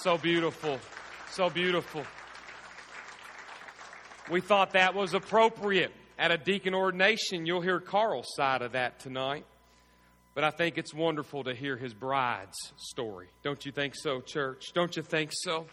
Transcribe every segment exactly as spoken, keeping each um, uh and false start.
So beautiful. So beautiful. We thought that was appropriate. At a deacon ordination, you'll hear Carl's side of that tonight. But I think it's wonderful to hear his bride's story. Don't you think so, church? Don't you think so?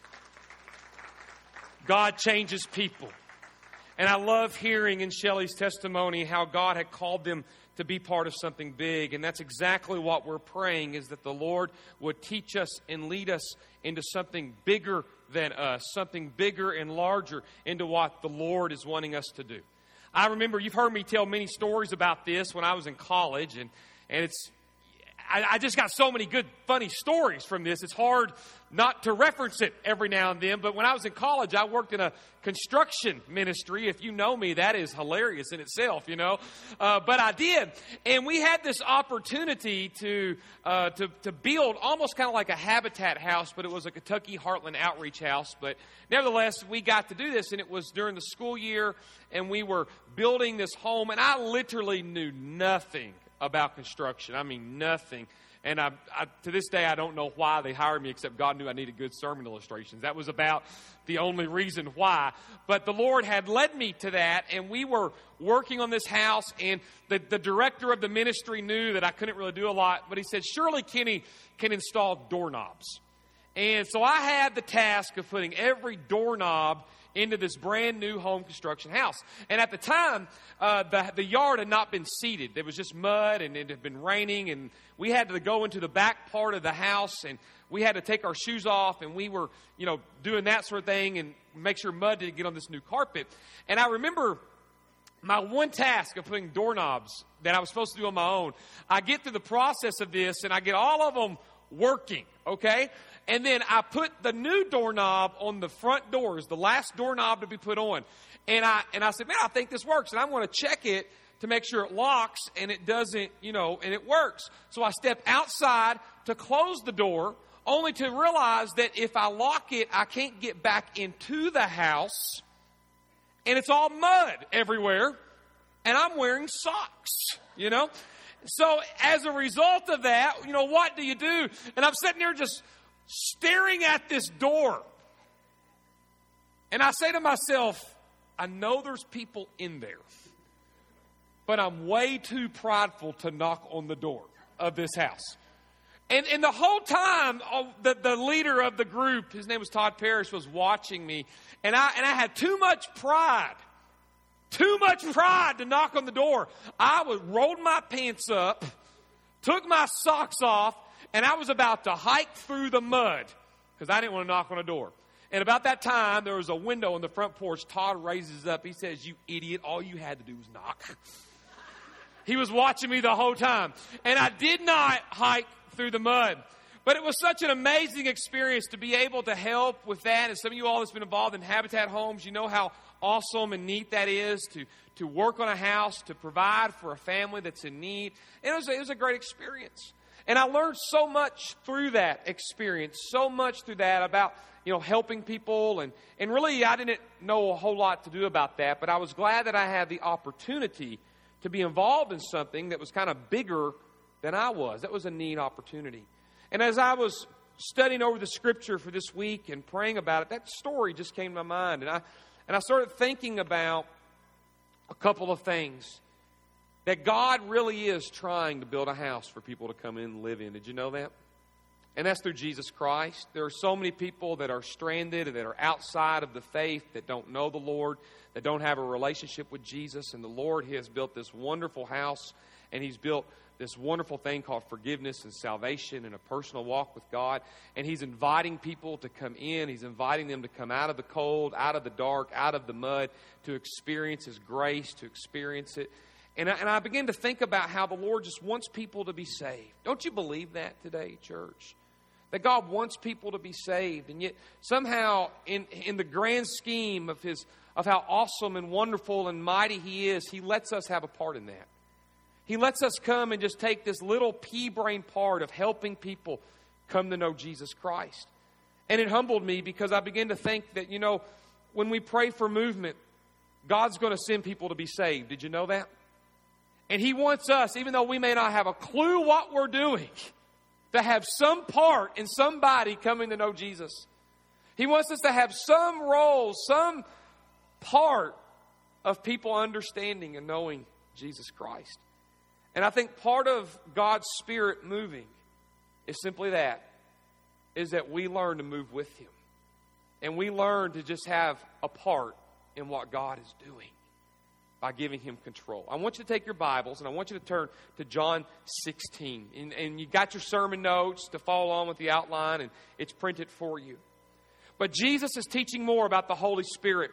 God changes people. And I love hearing in Shelley's testimony how God had called them to be part of something big. And that's exactly what we're praying, is that the Lord would teach us and lead us into something bigger than us, something bigger and larger into what the Lord is wanting us to do. I remember, you've heard me tell many stories about this when I was in college, and, and it's I, I just got so many good, funny stories from this. It's hard not to reference it every now and then. But when I was in college, I worked in a construction ministry. If you know me, that is hilarious in itself, you know. Uh, but I did. And we had this opportunity to, uh, to, to build almost kind of like a habitat house, but it was a Kentucky Heartland Outreach house. But nevertheless, we got to do this, and it was during the school year, and we were building this home, and I literally knew nothing about construction. I mean, nothing. And I, I, to this day, I don't know why they hired me, except God knew I needed good sermon illustrations. That was about the only reason why. But the Lord had led me to that, and we were working on this house, and the, the director of the ministry knew that I couldn't really do a lot, but he said, surely Kenny can install doorknobs. And so I had the task of putting every doorknob into this brand new home construction house. And at the time, uh, the, the yard had not been seeded. There was just mud, and it had been raining, and we had to go into the back part of the house, and we had to take our shoes off, and we were, you know, doing that sort of thing and make sure mud didn't get on this new carpet. And I remember my one task of putting doorknobs that I was supposed to do on my own. I get through the process of this, and I get all of them working, okay? And then I put the new doorknob on the front doors, the last doorknob to be put on. And I and I said, man, I think this works. And I'm going to check it to make sure it locks and it doesn't, you know, and it works. So I step outside to close the door, only to realize that if I lock it, I can't get back into the house. And it's all mud everywhere. And I'm wearing socks, you know. So as a result of that, you know, what do you do? And I'm sitting there just staring at this door. And I say to myself, I know there's people in there, but I'm way too prideful to knock on the door of this house. And, and the whole time, oh, the, the leader of the group, his name was Todd Parrish, was watching me. And I, and I had too much pride, too much pride to knock on the door. I was rolled my pants up, took my socks off, and I was about to hike through the mud because I didn't want to knock on a door. And about that time, there was a window on the front porch. Todd raises up. He says, you idiot, all you had to do was knock. He was watching me the whole time. And I did not hike through the mud. But it was such an amazing experience to be able to help with that. And some of you all that's been involved in Habitat Homes, you know how awesome and neat that is to, to work on a house, to provide for a family that's in need. And it was, it was a great experience. And I learned so much through that experience, so much through that about, you know, helping people. And, and really, I didn't know a whole lot to do about that, but I was glad that I had the opportunity to be involved in something that was kind of bigger than I was. That was a neat opportunity. And as I was studying over the scripture for this week and praying about it, that story just came to my mind. And I, and I started thinking about a couple of things. That God really is trying to build a house for people to come in and live in. Did you know that? And that's through Jesus Christ. There are so many people that are stranded, that are outside of the faith, that don't know the Lord, that don't have a relationship with Jesus. And the Lord, He has built this wonderful house, and He's built this wonderful thing called forgiveness and salvation and a personal walk with God. And He's inviting people to come in. He's inviting them to come out of the cold, out of the dark, out of the mud, to experience His grace, to experience it. And I, and I begin to think about how the Lord just wants people to be saved. Don't you believe that today, church? That God wants people to be saved. And yet somehow in, in the grand scheme of His of how awesome and wonderful and mighty He is, He lets us have a part in that. He lets us come and just take this little pea-brain part of helping people come to know Jesus Christ. And it humbled me because I began to think that, you know, when we pray for movement, God's going to send people to be saved. Did you know that? And He wants us, even though we may not have a clue what we're doing, to have some part in somebody coming to know Jesus. He wants us to have some role, some part of people understanding and knowing Jesus Christ. And I think part of God's Spirit moving is simply that, is that we learn to move with Him. And we learn to just have a part in what God is doing by giving Him control. I want you to take your Bibles and I want you to turn to John sixteen. And, and you got your sermon notes to follow on with the outline, and it's printed for you. But Jesus is teaching more about the Holy Spirit.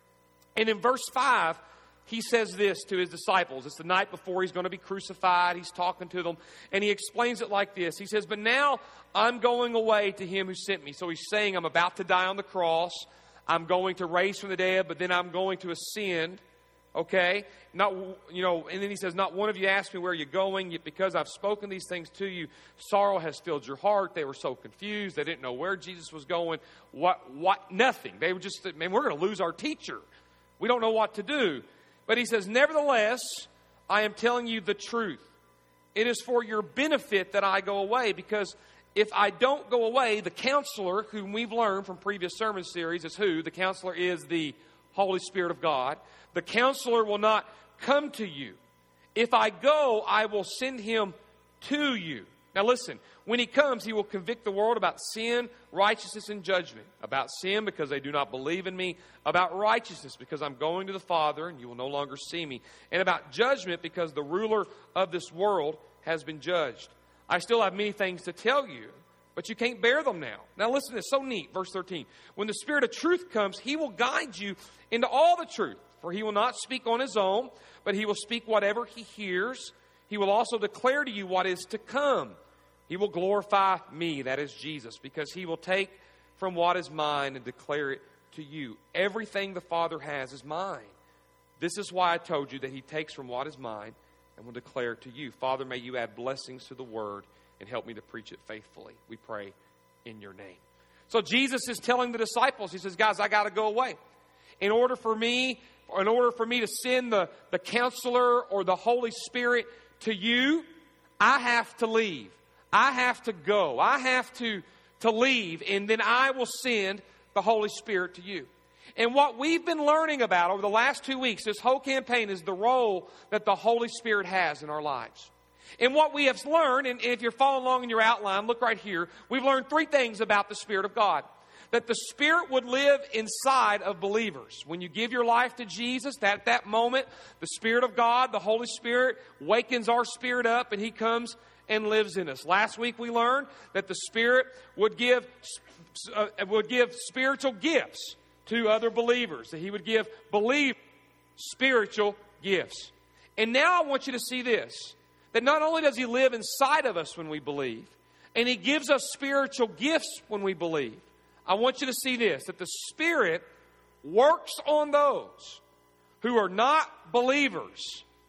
And in verse five, He says this to His disciples. It's the night before He's going to be crucified. He's talking to them. And He explains it like this. He says, but now I'm going away to Him who sent me. So He's saying, I'm about to die on the cross. I'm going to raise from the dead, but then I'm going to ascend. Okay? Not, you know, and then He says, not one of you asked me where you're going, yet because I've spoken these things to you, sorrow has filled your heart. They were so confused. They didn't know where Jesus was going. What, what, nothing. They were just, man, we're going to lose our teacher. We don't know what to do. But He says, nevertheless, I am telling you the truth. It is for your benefit that I go away, because if I don't go away, the Counselor, whom we've learned from previous sermon series, is who? The Counselor is the Holy Spirit of God. The Counselor will not come to you. If I go, I will send Him to you. Now listen, when He comes, He will convict the world about sin, righteousness, and judgment. About sin, because they do not believe in me. About righteousness, because I'm going to the Father, and you will no longer see me. And about judgment, because the ruler of this world has been judged. I still have many things to tell you, but you can't bear them now. Now listen, it's so neat. Verse thirteen. When the Spirit of truth comes, He will guide you into all the truth. For He will not speak on His own, but He will speak whatever He hears. He will also declare to you what is to come. He will glorify me, that is Jesus, because He will take from what is mine and declare it to you. Everything the Father has is mine. This is why I told you that He takes from what is mine and will declare it to you. Father, may you add blessings to the word and help me to preach it faithfully. We pray in your name. So Jesus is telling the disciples, He says, guys, I got to go away. In order for me, in order for me to send the, the Counselor or the Holy Spirit to you, I have to leave. I have to go. I have to, to leave, and then I will send the Holy Spirit to you. And what we've been learning about over the last two weeks, this whole campaign, is the role that the Holy Spirit has in our lives. And what we have learned, and if you're following along in your outline, look right here. We've learned three things about the Spirit of God. That the Spirit would live inside of believers. When you give your life to Jesus, at that moment, the Spirit of God, the Holy Spirit, wakens our spirit up, and He comes and lives in us. Last week we learned that the Spirit would give, uh, would give spiritual gifts to other believers. That He would give believers spiritual gifts. And now I want you to see this. That not only does He live inside of us when we believe, and He gives us spiritual gifts when we believe. I want you to see this, that the Spirit works on those who are not believers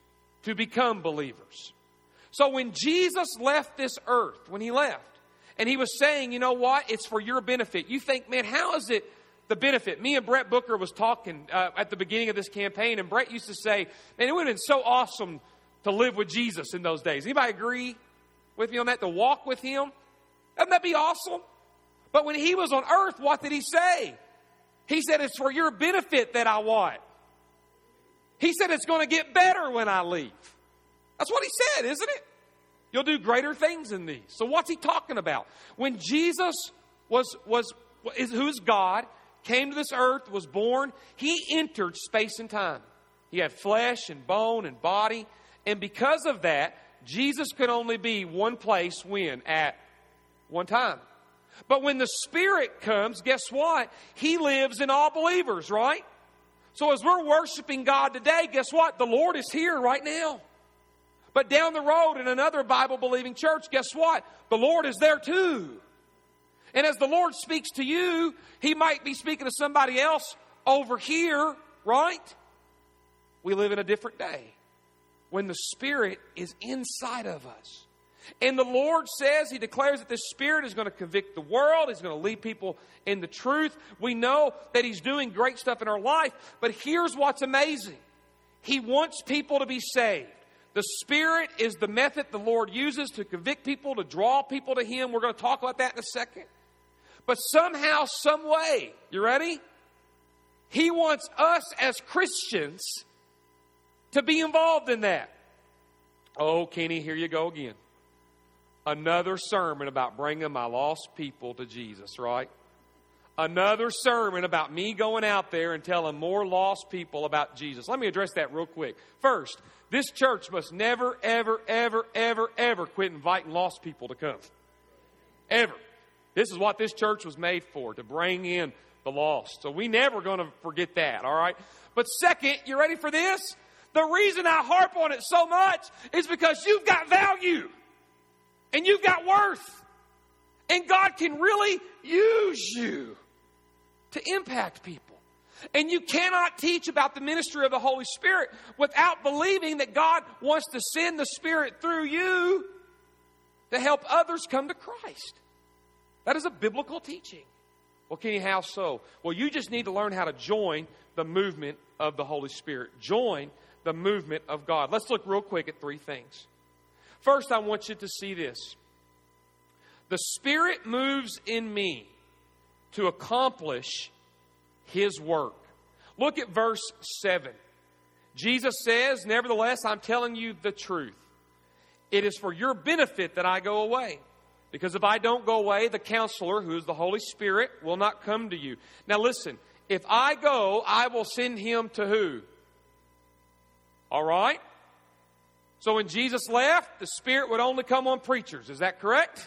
to become believers. So when Jesus left this earth, when He left, and He was saying, you know what, it's for your benefit. You think, man, how is it the benefit? Me and Brett Booker was talking uh, at the beginning of this campaign, and Brett used to say, man, it would have been so awesome to live with Jesus in those days. Anybody agree with me on that? To walk with Him? Doesn't that be awesome? But when He was on earth, what did He say? He said, it's for your benefit that I what? He said, it's going to get better when I leave. That's what He said, isn't it? You'll do greater things than these. So what's He talking about? When Jesus was, was is, who's God, came to this earth, was born, He entered space and time. He had flesh and bone and body. And because of that, Jesus could only be one place when? At one time. But when the Spirit comes, guess what? He lives in all believers, right? So as we're worshiping God today, guess what? The Lord is here right now. But down the road in another Bible-believing church, guess what? The Lord is there too. And as the Lord speaks to you, He might be speaking to somebody else over here, right? We live in a different day when the Spirit is inside of us. And the Lord says, He declares that the Spirit is going to convict the world. He's going to lead people in the truth. We know that He's doing great stuff in our life. But here's what's amazing. He wants people to be saved. The Spirit is the method the Lord uses to convict people, to draw people to Him. We're going to talk about that in a second. But somehow, some way, you ready? He wants us as Christians to be involved in that. Oh, Kenny, here you go again. Another sermon about bringing my lost people to Jesus, right? Another sermon about me going out there and telling more lost people about Jesus. Let me address that real quick. First, this church must never, ever, ever, ever, ever quit inviting lost people to come. Ever. This is what this church was made for, to bring in the lost. So we never going to forget that, all right? But second, you ready for this? The reason I harp on it so much is because you've got value. And you've got worth. And God can really use you to impact people. And you cannot teach about the ministry of the Holy Spirit without believing that God wants to send the Spirit through you to help others come to Christ. That is a biblical teaching. Well, Kenny, how so? Well, you just need to learn how to join the movement of the Holy Spirit. Join the movement of God. Let's look real quick at three things. First, I want you to see this. The Spirit moves in me to accomplish His work. Look at verse seven. Jesus says, "Nevertheless, I'm telling you the truth. It is for your benefit that I go away. Because if I don't go away, the Counselor, who is the Holy Spirit, will not come to you." Now listen, if I go, I will send Him to who? All right? So when Jesus left, the Spirit would only come on preachers. Is that correct?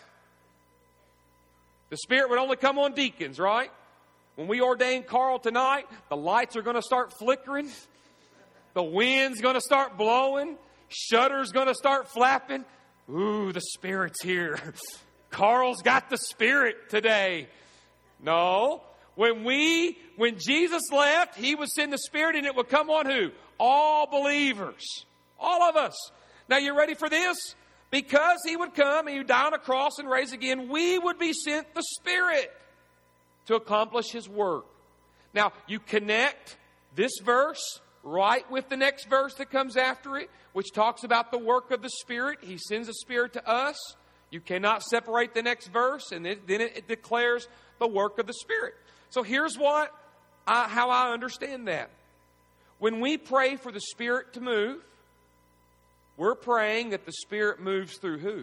The Spirit would only come on deacons, right? When we ordain Carl tonight, the lights are going to start flickering. The wind's going to start blowing. Shutters going to start flapping. Ooh, the Spirit's here. Carl's got the Spirit today. No. When we, when Jesus left, He would send the Spirit and it would come on who? All believers. All of us. Now, you ready for this? Because He would come, He would die on a cross and rise again, we would be sent the Spirit to accomplish His work. Now, you connect this verse right with the next verse that comes after it, which talks about the work of the Spirit. He sends the Spirit to us. You cannot separate the next verse, and then it declares the work of the Spirit. So here's what I, how I understand that. When we pray for the Spirit to move, we're praying that the Spirit moves through who?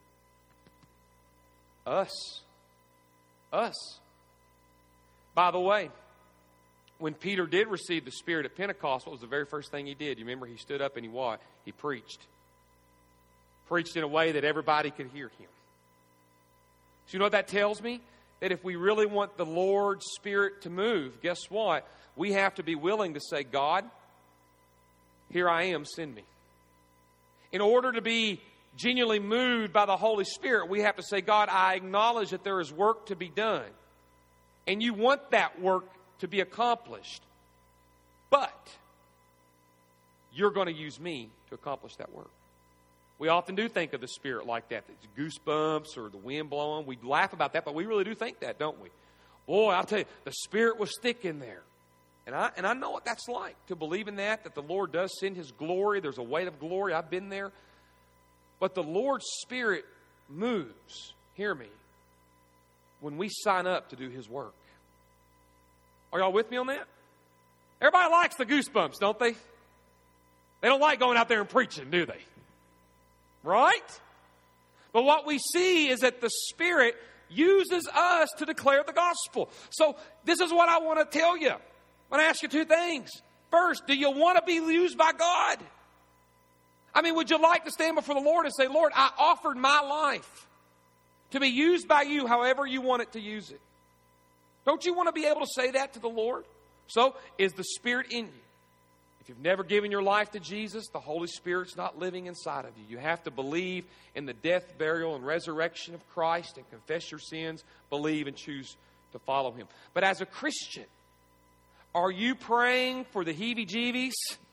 Us. Us. By the way, when Peter did receive the Spirit at Pentecost, what was the very first thing he did? You remember he stood up and he what? He preached. Preached in a way that everybody could hear him. So you know what that tells me? That if we really want the Lord's Spirit to move, guess what? We have to be willing to say, God, here I am, send me. In order to be genuinely moved by the Holy Spirit, we have to say, God, I acknowledge that there is work to be done. And you want that work to be accomplished. But you're going to use me to accomplish that work. We often do think of the Spirit like that. It's goosebumps or the wind blowing. We laugh about that, but we really do think that, don't we? Boy, I'll tell you, the Spirit was thick in there. And I and I know what that's like, to believe in that, that the Lord does send His glory. There's a weight of glory. I've been there. But the Lord's Spirit moves, hear me, when we sign up to do His work. Are y'all with me on that? Everybody likes the goosebumps, don't they? They don't like going out there and preaching, do they? Right? But what we see is that the Spirit uses us to declare the gospel. So this is what I want to tell you. I'm going to ask you two things. First, do you want to be used by God? I mean, would you like to stand before the Lord and say, Lord, I offered my life to be used by you however you want it to use it? Don't you want to be able to say that to the Lord? So, is the Spirit in you? If you've never given your life to Jesus, the Holy Spirit's not living inside of you. You have to believe in the death, burial, and resurrection of Christ and confess your sins, believe, and choose to follow Him. But as a Christian, are you praying for the heebie-jeebies?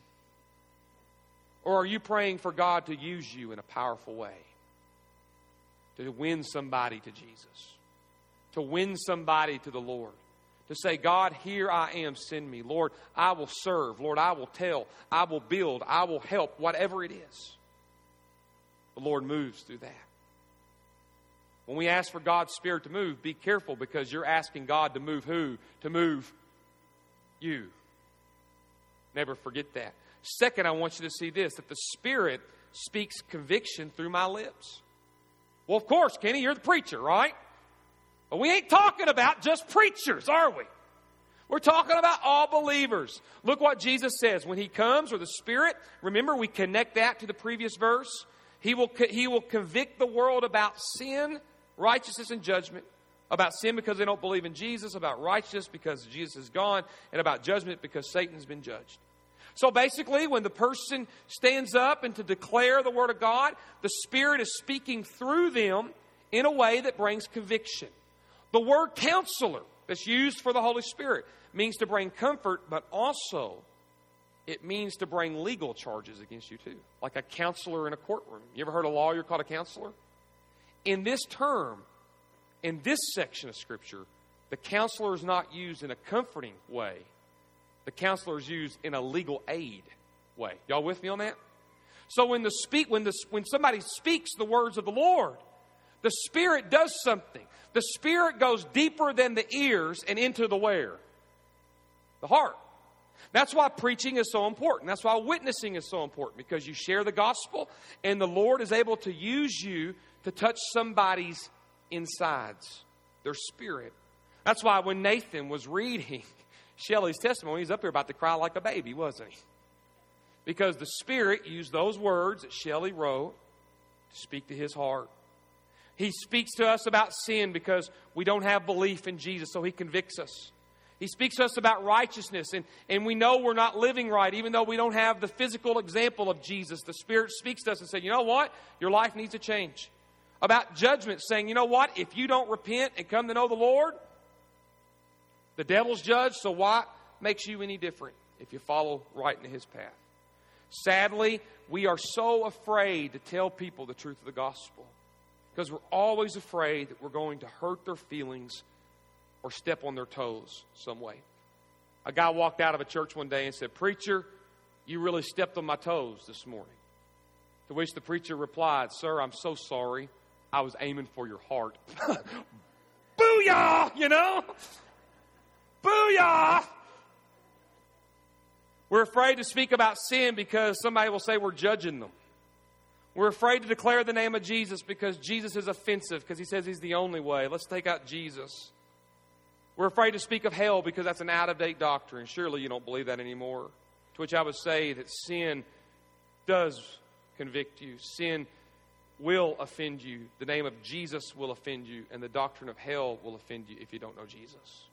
Or are you praying for God to use you in a powerful way? To win somebody to Jesus. To win somebody to the Lord. To say, God, here I am, send me. Lord, I will serve. Lord, I will tell. I will build. I will help, whatever it is. the Lord moves through that. When we ask for God's Spirit to move, be careful, because you're asking God to move who? To move you. Never forget that. Second, I want you to see this, that the Spirit speaks conviction through my lips. Well, of course, Kenny, you're the preacher, right? But we ain't talking about just preachers, are we? We're talking about all believers. Look what Jesus says. When He comes, or the Spirit, remember we connect that to the previous verse. He will, he will convict the world about sin, righteousness, and judgment. About sin because they don't believe in Jesus. About righteousness because Jesus is gone. And about judgment because Satan's been judged. So basically, when the person stands up and to declare the Word of God, the Spirit is speaking through them in a way that brings conviction. The word counselor that's used for the Holy Spirit means to bring comfort, but also it means to bring legal charges against you too. Like a counselor in a courtroom. You ever heard a lawyer called a counselor? In this term, in this section of Scripture, the counselor is not used in a comforting way. The counselor is used in a legal aid way. Y'all with me on that? So when the speak, when the when somebody speaks the words of the Lord, the Spirit does something. The Spirit goes deeper than the ears and into the where? The heart. That's why preaching is so important. That's why witnessing is so important, because you share the gospel and the Lord is able to use you to touch somebody's insides, their spirit. That's why when Nathan was reading Shelley's testimony, he's up here about to cry like a baby, wasn't he? Because the Spirit used those words that Shelley wrote to speak to his heart. He speaks to us about sin because we don't have belief in Jesus, so He convicts us. He speaks to us about righteousness, and, and we know we're not living right, even though we don't have the physical example of Jesus. The Spirit speaks to us and says, you know what? Your life needs to change. About judgment, saying, you know what? If you don't repent and come to know the Lord, the devil's judged, so what makes you any different if you follow right into his path? Sadly, we are so afraid to tell people the truth of the gospel because we're always afraid that we're going to hurt their feelings or step on their toes some way. A guy walked out of a church one day and said, "Preacher, you really stepped on my toes this morning." To which the preacher replied, "Sir, I'm so sorry. I was aiming for your heart." Booyah! You know? Booyah! We're afraid to speak about sin because somebody will say we're judging them. We're afraid to declare the name of Jesus because Jesus is offensive, because He says He's the only way. Let's take out Jesus. We're afraid to speak of hell because that's an out-of-date doctrine. Surely you don't believe that anymore. To which I would say that sin does convict you. Sin will offend you. The name of Jesus will offend you. And the doctrine of hell will offend you if you don't know Jesus.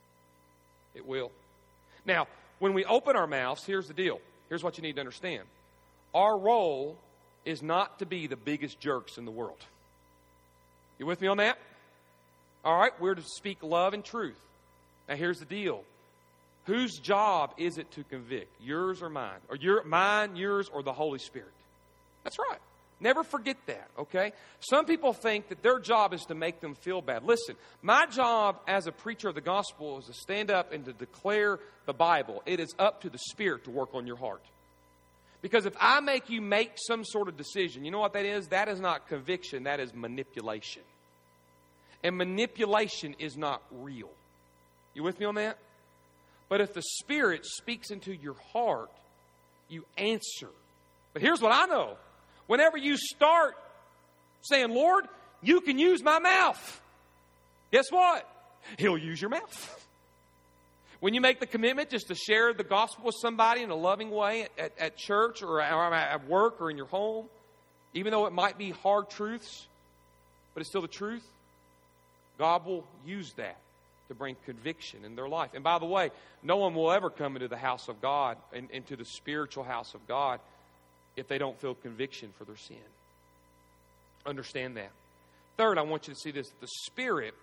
It will. Now, when we open our mouths, here's the deal. Here's what you need to understand. Our role is not to be the biggest jerks in the world. You with me on that? All right, we're to speak love and truth. Now, here's the deal. Whose job is it to convict? Yours or mine? Or your, mine, yours, or the Holy Spirit? That's right. Never forget that, okay? Some people think that their job is to make them feel bad. Listen, my job as a preacher of the gospel is to stand up and to declare the Bible. It is up to the Spirit to work on your heart. Because if I make you make some sort of decision, you know what that is? That is not conviction. That is manipulation. And manipulation is not real. You with me on that? But if the Spirit speaks into your heart, you answer. But here's what I know. Whenever you start saying, "Lord, you can use my mouth," guess what? He'll use your mouth. When you make the commitment just to share the gospel with somebody in a loving way at, at church or at work or in your home, even though it might be hard truths, but it's still the truth, God will use that to bring conviction in their life. And by the way, no one will ever come into the house of God, and into the spiritual house of God, if they don't feel conviction for their sin. Understand that. Third, I want you to see this. The Spirit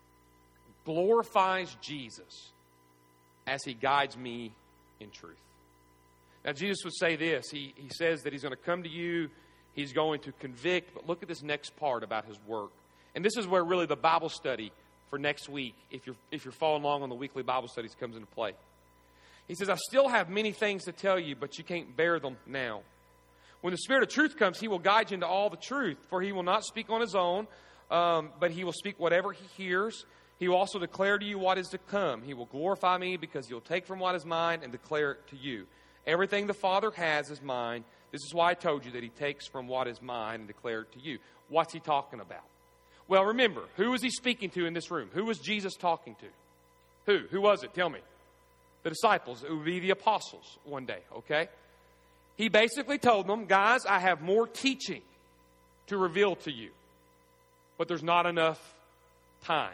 glorifies Jesus as He guides me in truth. Now, Jesus would say this. He, he says that He's going to come to you. He's going to convict. But look at this next part about His work. And this is where really the Bible study for next week, if you're, if you're following along on the weekly Bible studies, comes into play. He says, "I still have many things to tell you, but you can't bear them now. When the Spirit of truth comes, he will guide you into all the truth, for he will not speak on his own, um, but he will speak whatever he hears. He will also declare to you what is to come. He will glorify me because he will take from what is mine and declare it to you. Everything the Father has is mine. This is why I told you that he takes from what is mine and declare it to you. What's he talking about? Well, remember, who was he speaking to in this room? Who was Jesus talking to? Who? Who was it? Tell me. The disciples. It would be the apostles one day, okay? He basically told them, guys, I have more teaching to reveal to you, but there's not enough time.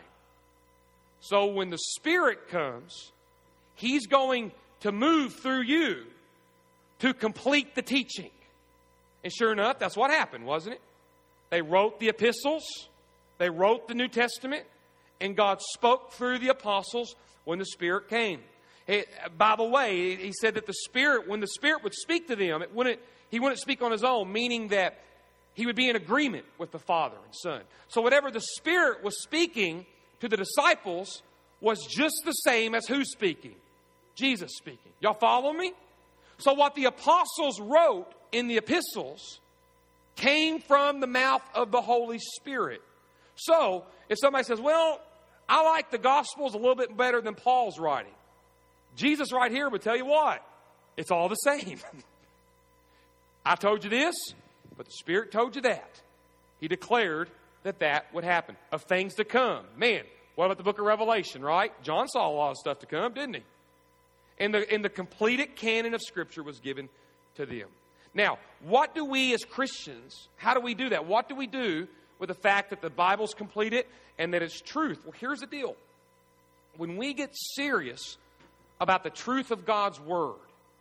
So when the Spirit comes, he's going to move through you to complete the teaching. And sure enough, that's what happened, wasn't it? They wrote the epistles, they wrote the New Testament, and God spoke through the apostles when the Spirit came. It, by the way, he said that the Spirit, when the Spirit would speak to them, it wouldn't, he wouldn't speak on his own, meaning that he would be in agreement with the Father and Son. So whatever the Spirit was speaking to the disciples was just the same as who's speaking? Jesus speaking. Y'all follow me? So what the apostles wrote in the epistles came from the mouth of the Holy Spirit. So if somebody says, well, I like the Gospels a little bit better than Paul's writing, Jesus right here would tell you what? It's all the same. I told you this, but the Spirit told you that. He declared that that would happen, of things to come. Man, what about the book of Revelation, right? John saw a lot of stuff to come, didn't he? And the, and the completed canon of Scripture was given to them. Now, what do we as Christians, how do we do that? What do we do with the fact that the Bible's completed and that it's truth? Well, here's the deal. When we get serious about the truth of God's Word,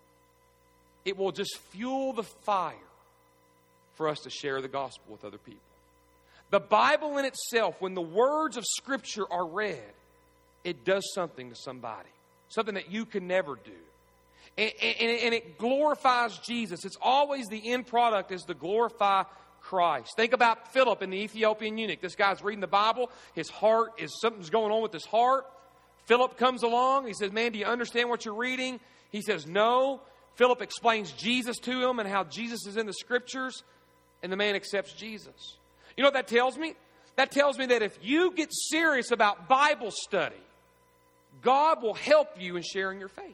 it will just fuel the fire for us to share the gospel with other people. The Bible in itself, when the words of Scripture are read, it does something to somebody. Something that you can never do. And, and, and it glorifies Jesus. It's always the end product is to glorify Christ. Think about Philip and the Ethiopian eunuch. This guy's reading the Bible. His heart is, something's going on with his heart. Philip comes along. He says, man, do you understand what you're reading? He says, no. Philip explains Jesus to him and how Jesus is in the Scriptures. And the man accepts Jesus. You know what that tells me? That tells me that if you get serious about Bible study, God will help you in sharing your faith.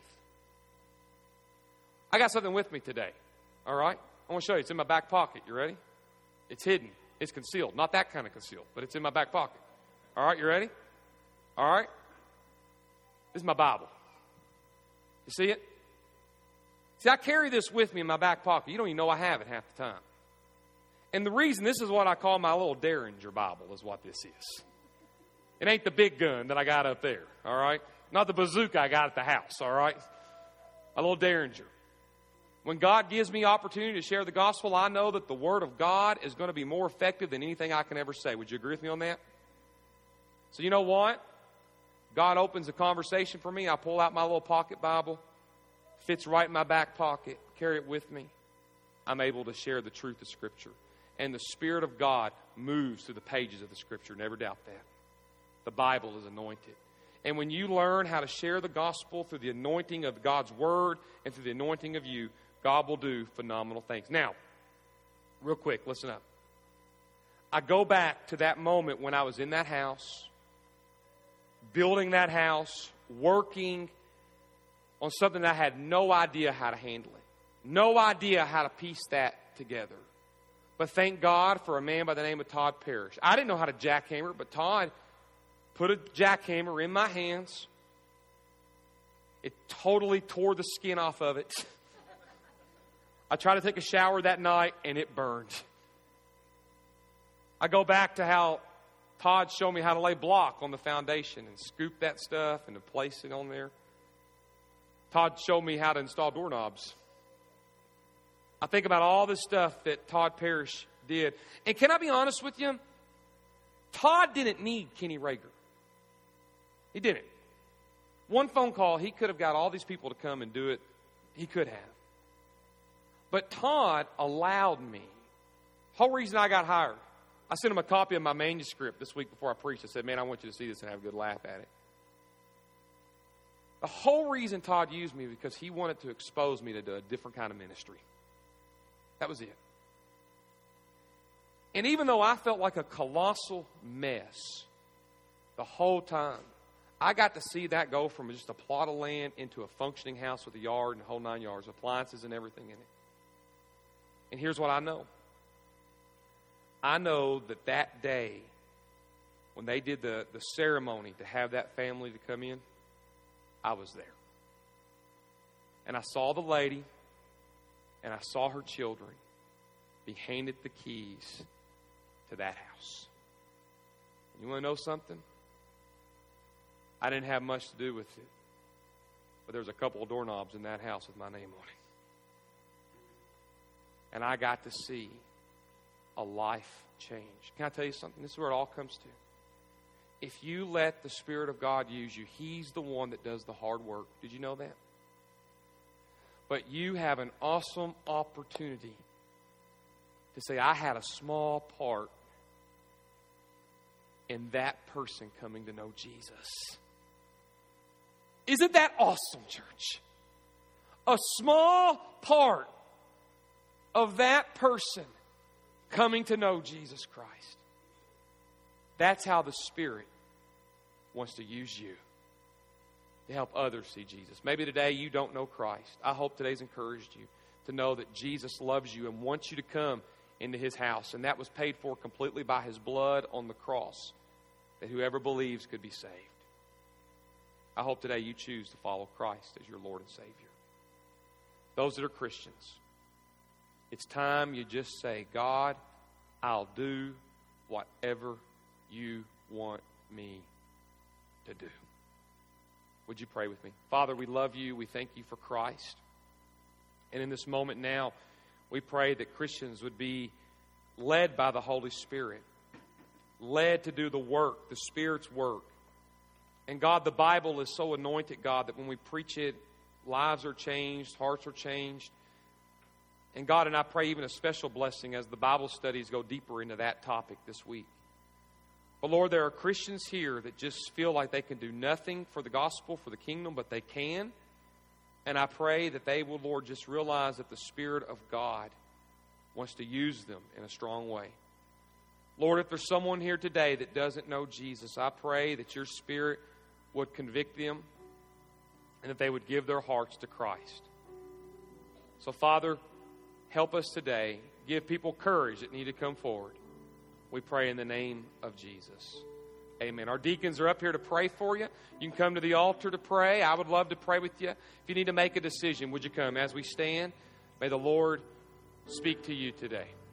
I got something with me today. All right? I want to show you. It's in my back pocket. You ready? It's hidden. It's concealed. Not that kind of concealed, but it's in my back pocket. All right? You ready? All right? This is my Bible. You see it? See, I carry this with me in my back pocket. You don't even know I have it half the time. And the reason, this is what I call my little Derringer Bible, is what this is. It ain't the big gun that I got up there, all right? Not the bazooka I got at the house, all right? A little Derringer. When God gives me opportunity to share the gospel, I know that the Word of God is going to be more effective than anything I can ever say. Would you agree with me on that? So you know what? God opens a conversation for me. I pull out my little pocket Bible. Fits right in my back pocket. Carry it with me. I'm able to share the truth of Scripture. And the Spirit of God moves through the pages of the Scripture. Never doubt that. The Bible is anointed. And when you learn how to share the gospel through the anointing of God's Word and through the anointing of you, God will do phenomenal things. Now, real quick, listen up. I go back to that moment when I was in that house, building that house, working on something that I had no idea how to handle it. No idea how to piece that together. But thank God for a man by the name of Todd Parrish. I didn't know how to jackhammer, but Todd put a jackhammer in my hands. It totally tore the skin off of it. I tried to take a shower that night, and it burned. I go back to how Todd showed me how to lay block on the foundation and scoop that stuff and to place it on there. Todd showed me how to install doorknobs. I think about all this stuff that Todd Parrish did. And can I be honest with you? Todd didn't need Kenny Rager. He didn't. One phone call, he could have got all these people to come and do it. He could have. But Todd allowed me. Whole reason I got hired. I sent him a copy of my manuscript this week before I preached. I said, man, I want you to see this and have a good laugh at it. The whole reason Todd used me because he wanted to expose me to a different kind of ministry. That was it. And even though I felt like a colossal mess the whole time, I got to see that go from just a plot of land into a functioning house with a yard and a whole nine yards, appliances and everything in it. And here's what I know. I know that that day, when they did the, the ceremony to have that family to come in, I was there. And I saw the lady, and I saw her children be handed the keys to that house. You want to know something? I didn't have much to do with it, but there was a couple of doorknobs in that house with my name on it. And I got to see a life change. Can I tell you something? This is where it all comes to. If you let the Spirit of God use you, He's the one that does the hard work. Did you know that? But you have an awesome opportunity to say, I had a small part in that person coming to know Jesus. Isn't that awesome, church? A small part of that person coming to know Jesus Christ. That's how the Spirit wants to use you to help others see Jesus. Maybe today you don't know Christ. I hope today's encouraged you to know that Jesus loves you and wants you to come into His house. And that was paid for completely by His blood on the cross, that whoever believes could be saved. I hope today you choose to follow Christ as your Lord and Savior. Those that are Christians, it's time you just say, God, I'll do whatever you want me to do. Would you pray with me? Father, we love you. We thank you for Christ. And in this moment now, we pray that Christians would be led by the Holy Spirit, led to do the work, the Spirit's work. And God, the Bible is so anointed, God, that when we preach it, lives are changed, hearts are changed. And God, and I pray even a special blessing as the Bible studies go deeper into that topic this week. But Lord, there are Christians here that just feel like they can do nothing for the gospel, for the kingdom, but they can. And I pray that they will, Lord, just realize that the Spirit of God wants to use them in a strong way. Lord, if there's someone here today that doesn't know Jesus, I pray that your Spirit would convict them and that they would give their hearts to Christ. So, Father, help us today. Give people courage that need to come forward. We pray in the name of Jesus. Amen. Our deacons are up here to pray for you. You can come to the altar to pray. I would love to pray with you. If you need to make a decision, would you come as we stand? May the Lord speak to you today.